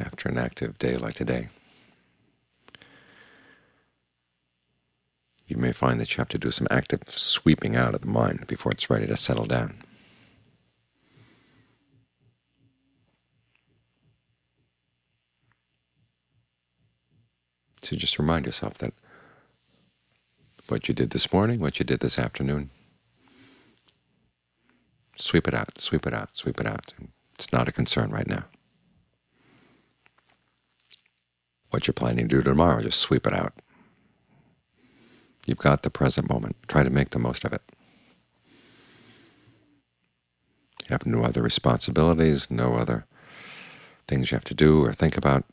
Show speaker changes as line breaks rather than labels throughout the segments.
after an active day like today. You may find that you have to do some active sweeping out of the mind before it's ready to settle down. So just remind yourself that what you did this morning, what you did this afternoon, sweep it out, sweep it out, sweep it out. It's not a concern right now. What you're planning to do tomorrow, just sweep it out. You've got the present moment. Try to make the most of it. You have no other responsibilities, no other things you have to do or think about.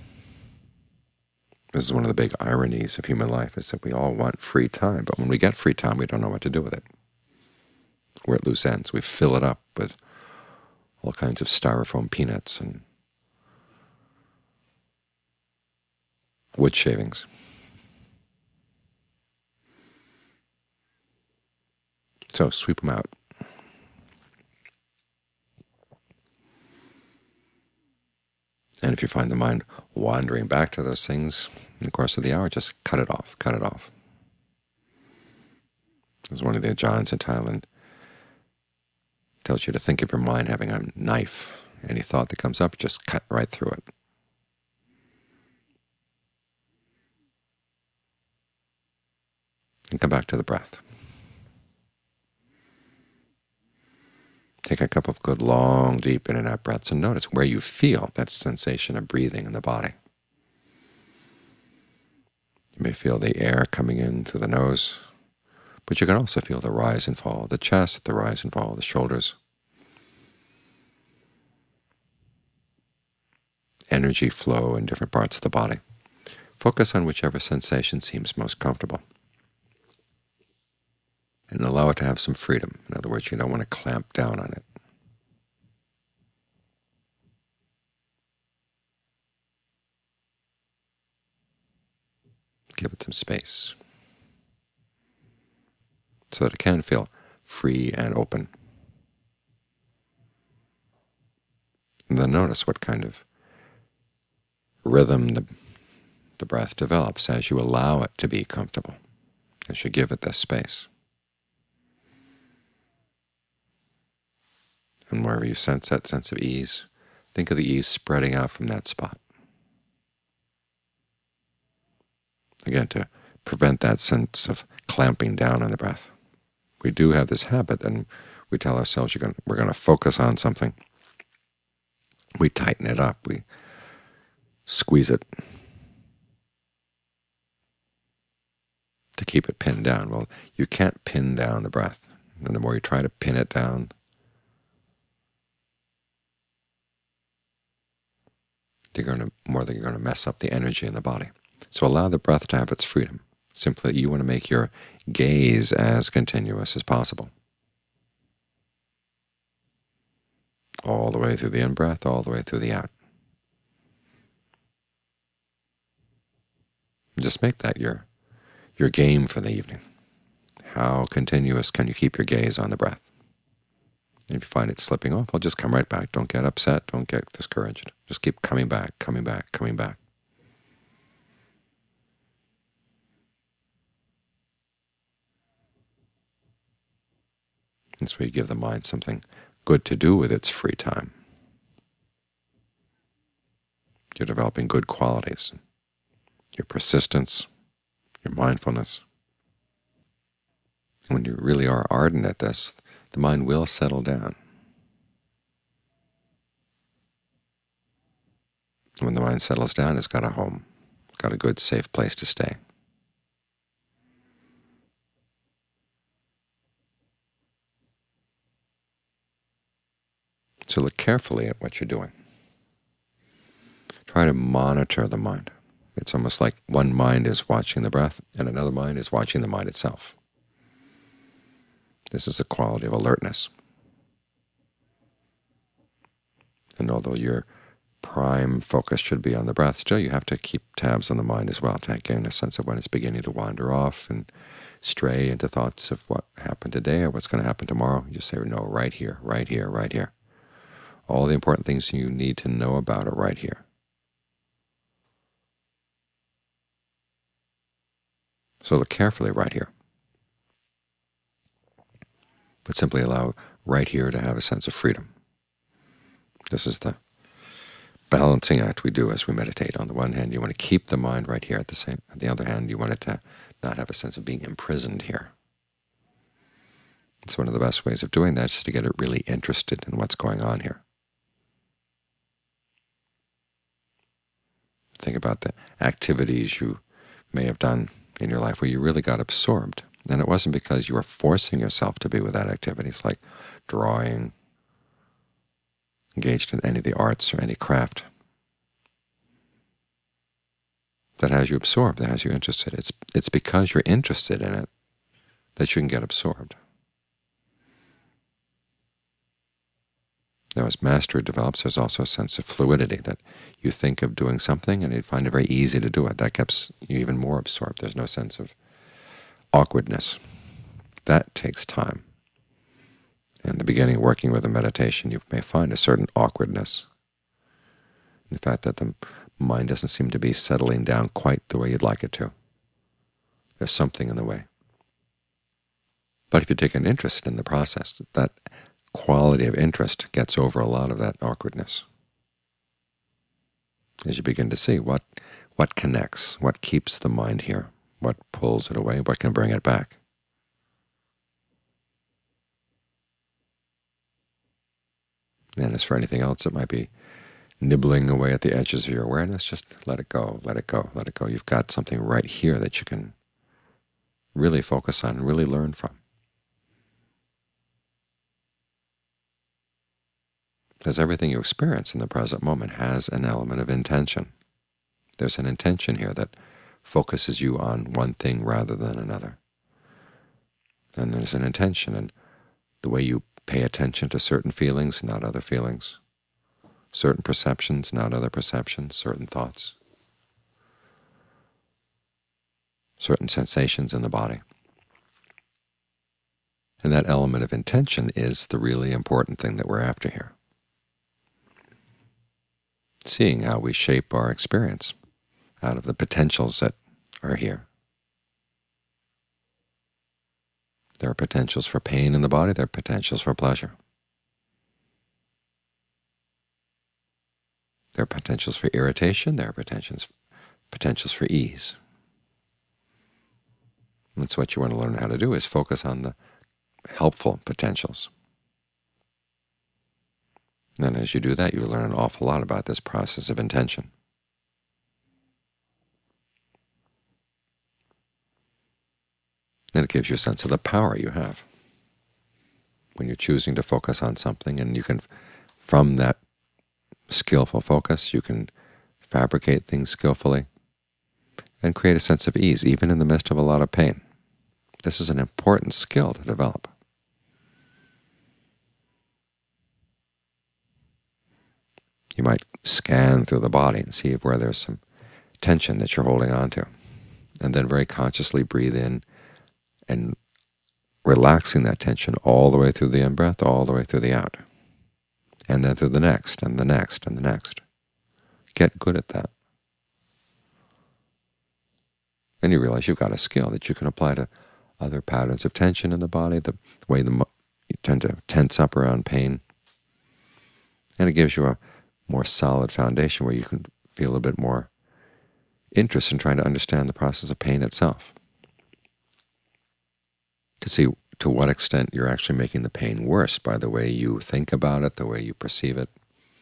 This is one of the big ironies of human life, is that we all want free time, but when we get free time, we don't know what to do with it. We're at loose ends. We fill it up with all kinds of styrofoam peanuts and wood shavings. So sweep them out. And if you find the mind wandering back to those things in the course of the hour, just cut it off, cut it off. As one of the Ajahns in Thailand tells you to think of your mind having a knife. Any thought that comes up, just cut right through it. And come back to the breath. Take a couple of good, long, deep in and out breaths and notice where you feel that sensation of breathing in the body. You may feel the air coming in through the nose, but you can also feel the rise and fall of the chest, the rise and fall of the shoulders. Energy flow in different parts of the body. Focus on whichever sensation seems most comfortable, and allow it to have some freedom. In other words, you don't want to clamp down on it. Give it some space so that it can feel free and open. And then notice what kind of rhythm the breath develops as you allow it to be comfortable, as you give it this space. And wherever you sense that sense of ease, think of the ease spreading out from that spot. Again, to prevent that sense of clamping down on the breath. We do have this habit, and we tell ourselves we're going to focus on something. We tighten it up. We squeeze it to keep it pinned down. Well, you can't pin down the breath. And the more you try to pin it down, more that you're going to mess up the energy in the body. So allow the breath to have its freedom. Simply, you want to make your gaze as continuous as possible. All the way through the in-breath, all the way through the out. Just make that your game for the evening. How continuous can you keep your gaze on the breath? And if you find it slipping off, well, just come right back. Don't get upset. Don't get discouraged. Just keep coming back, coming back, coming back. And so you give the mind something good to do with its free time. You're developing good qualities, your persistence, your mindfulness. When you really are ardent at this, the mind will settle down. When the mind settles down, it's got a home, it's got a good, safe place to stay. So look carefully at what you're doing. Try to monitor the mind. It's almost like one mind is watching the breath and another mind is watching the mind itself. This is a quality of alertness. And although your prime focus should be on the breath, still you have to keep tabs on the mind as well to gain a sense of when it's beginning to wander off and stray into thoughts of what happened today or what's going to happen tomorrow. You just say, no, right here, right here, right here. All the important things you need to know about are right here. So look carefully right here, but simply allow right here to have a sense of freedom. This is the balancing act we do as we meditate. On the one hand, you want to keep the mind right here. On the other hand, you want it to not have a sense of being imprisoned here. It's one of the best ways of doing that is to get it really interested in what's going on here. Think about the activities you may have done in your life where you really got absorbed. And it wasn't because you were forcing yourself to be with that activity. It's like drawing, engaged in any of the arts or any craft. That has you absorbed, that has you interested. It's because you're interested in it that you can get absorbed. Now, as mastery develops, there's also a sense of fluidity, that you think of doing something and you find it very easy to do it. That gets you even more absorbed. There's no sense of awkwardness. That takes time. In the beginning, working with a meditation, you may find a certain awkwardness. The fact that the mind doesn't seem to be settling down quite the way you'd like it to. There's something in the way. But if you take an interest in the process, that quality of interest gets over a lot of that awkwardness. As you begin to see what connects, what keeps the mind here, what pulls it away, what can bring it back. And as for anything else that might be nibbling away at the edges of your awareness, just let it go, let it go, let it go. You've got something right here that you can really focus on and really learn from. Because everything you experience in the present moment has an element of intention. There's an intention here that focuses you on one thing rather than another. And there's an intention in the way you pay attention to certain feelings, not other feelings, certain perceptions, not other perceptions, certain thoughts, certain sensations in the body. And that element of intention is the really important thing that we're after here. Seeing how we shape our experience out of the potentials that are here. There are potentials for pain in the body, there are potentials for pleasure. There are potentials for irritation, there are potentials for ease. And that's what you want to learn how to do, is focus on the helpful potentials. And as you do that, you learn an awful lot about this process of intention. And it gives you a sense of the power you have when you're choosing to focus on something, and you can, from that skillful focus, you can fabricate things skillfully and create a sense of ease, even in the midst of a lot of pain. This is an important skill to develop. You might scan through the body and see where there's some tension that you're holding on to, and then very consciously breathe in and relaxing that tension all the way through the in-breath, all the way through the out, and then through the next, and the next, and the next. Get good at that. And you realize you've got a skill that you can apply to other patterns of tension in the body, the way you tend to tense up around pain, and it gives you a more solid foundation where you can feel a bit more interest in trying to understand the process of pain itself, to see to what extent you're actually making the pain worse by the way you think about it, the way you perceive it.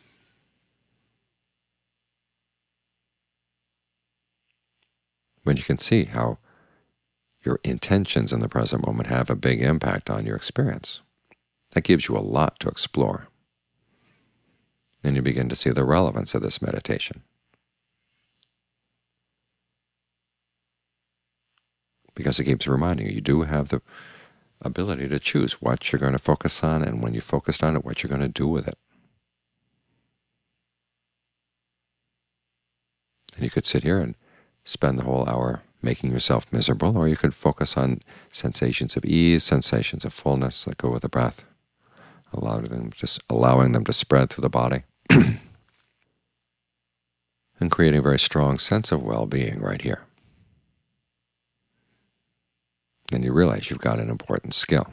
When you can see how your intentions in the present moment have a big impact on your experience, that gives you a lot to explore. Then you begin to see the relevance of this meditation. Because it keeps reminding you do have the ability to choose what you're going to focus on, and when you focused on it, what you're going to do with it. And you could sit here and spend the whole hour making yourself miserable, or you could focus on sensations of ease, sensations of fullness that go with the breath, allowing them to spread through the body, and creating a very strong sense of well-being right here. then you realize you've got an important skill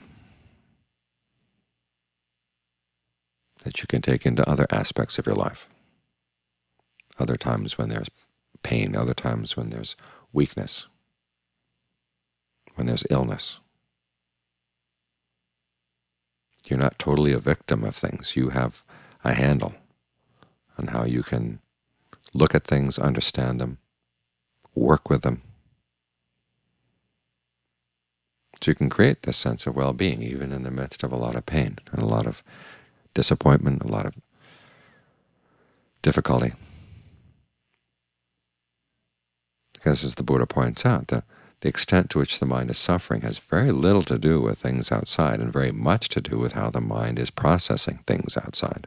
that you can take into other aspects of your life. Other times when there's pain, other times when there's weakness, when there's illness. You're not totally a victim of things. You have a handle on how you can look at things, understand them, work with them, so you can create this sense of well-being even in the midst of a lot of pain and a lot of disappointment, a lot of difficulty. Because as the Buddha points out, the extent to which the mind is suffering has very little to do with things outside and very much to do with how the mind is processing things outside.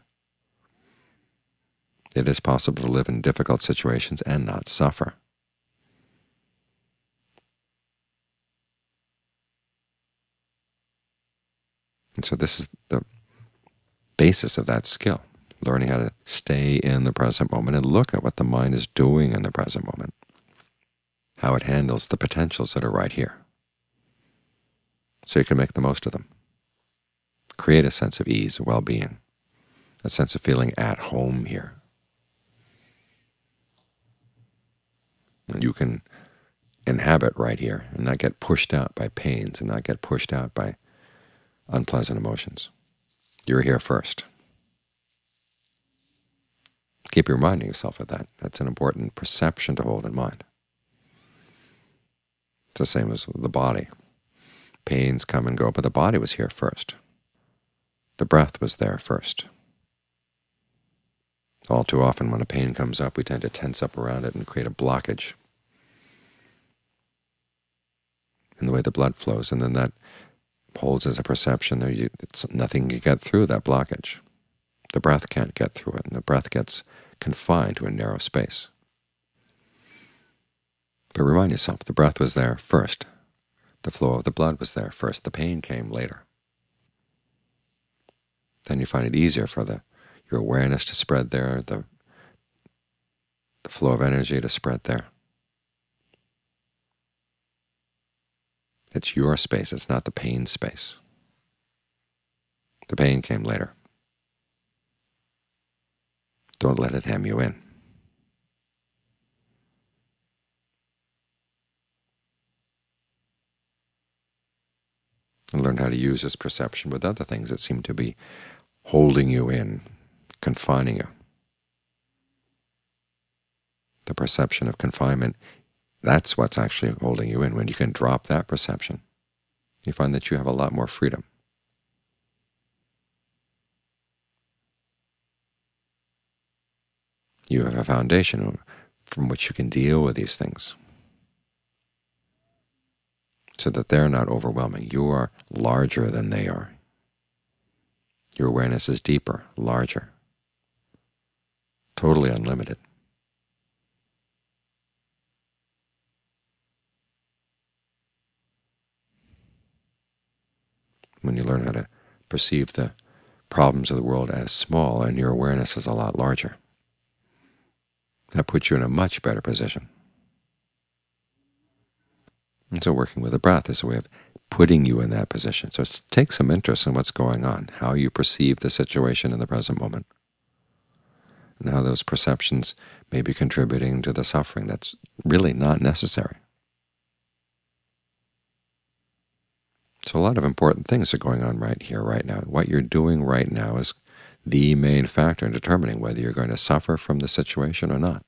It is possible to live in difficult situations and not suffer. And so this is the basis of that skill, learning how to stay in the present moment and look at what the mind is doing in the present moment, how it handles the potentials that are right here, so you can make the most of them. Create a sense of ease, well-being, a sense of feeling at home here. And you can inhabit right here and not get pushed out by pains and not get pushed out by unpleasant emotions. You're here first. Keep reminding yourself of that. That's an important perception to hold in mind. It's the same as the body. Pains come and go, but the body was here first. The breath was there first. All too often when a pain comes up, we tend to tense up around it and create a blockage in the way the blood flows, and then that holds as a perception that nothing can get through that blockage. The breath can't get through it, and the breath gets confined to a narrow space. But remind yourself, the breath was there first. The flow of the blood was there first. The pain came later. Then you find it easier for your awareness to spread there, the flow of energy to spread there. It's your space. It's not the pain space. The pain came later. Don't let it hem you in. And learn how to use this perception with other things that seem to be holding you in, confining you. The perception of confinement, that's what's actually holding you in. When you can drop that perception, you find that you have a lot more freedom. You have a foundation from which you can deal with these things, so that they're not overwhelming. You are larger than they are. Your awareness is deeper, larger, totally unlimited. When you learn how to perceive the problems of the world as small and your awareness is a lot larger, that puts you in a much better position. And so working with the breath is a way of putting you in that position. So take some interest in what's going on, how you perceive the situation in the present moment, and how those perceptions may be contributing to the suffering that's really not necessary. So a lot of important things are going on right here, right now. What you're doing right now is the main factor in determining whether you're going to suffer from the situation or not.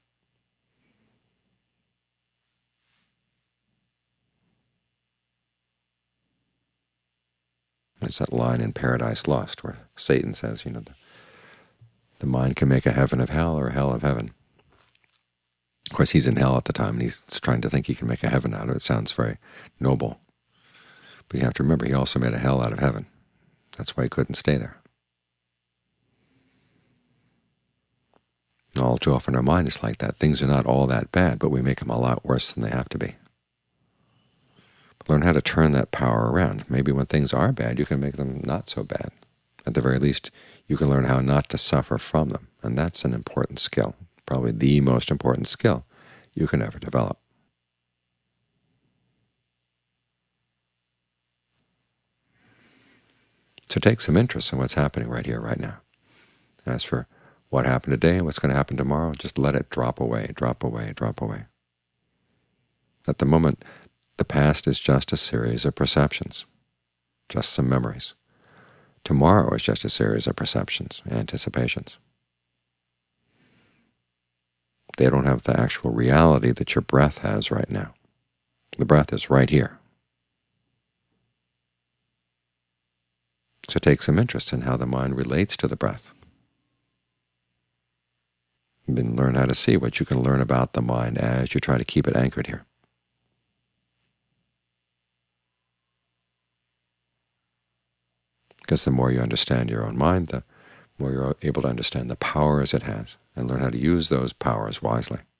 It's that line in Paradise Lost where Satan says, the mind can make a heaven of hell or a hell of heaven. Of course, he's in hell at the time, and he's trying to think he can make a heaven out of it. It sounds very noble. But you have to remember, he also made a hell out of heaven. That's why he couldn't stay there. All too often our mind is like that. Things are not all that bad, but we make them a lot worse than they have to be. But learn how to turn that power around. Maybe when things are bad, you can make them not so bad. At the very least, you can learn how not to suffer from them, and that's an important skill, probably the most important skill you can ever develop. So take some interest in what's happening right here, right now. As for what happened today and what's going to happen tomorrow, just let it drop away, drop away, drop away. At the moment, the past is just a series of perceptions, just some memories. Tomorrow is just a series of perceptions, anticipations. They don't have the actual reality that your breath has right now. The breath is right here. So take some interest in how the mind relates to the breath. And learn how to see what you can learn about the mind as you try to keep it anchored here. Because the more you understand your own mind, the more you're able to understand the powers it has and learn how to use those powers wisely.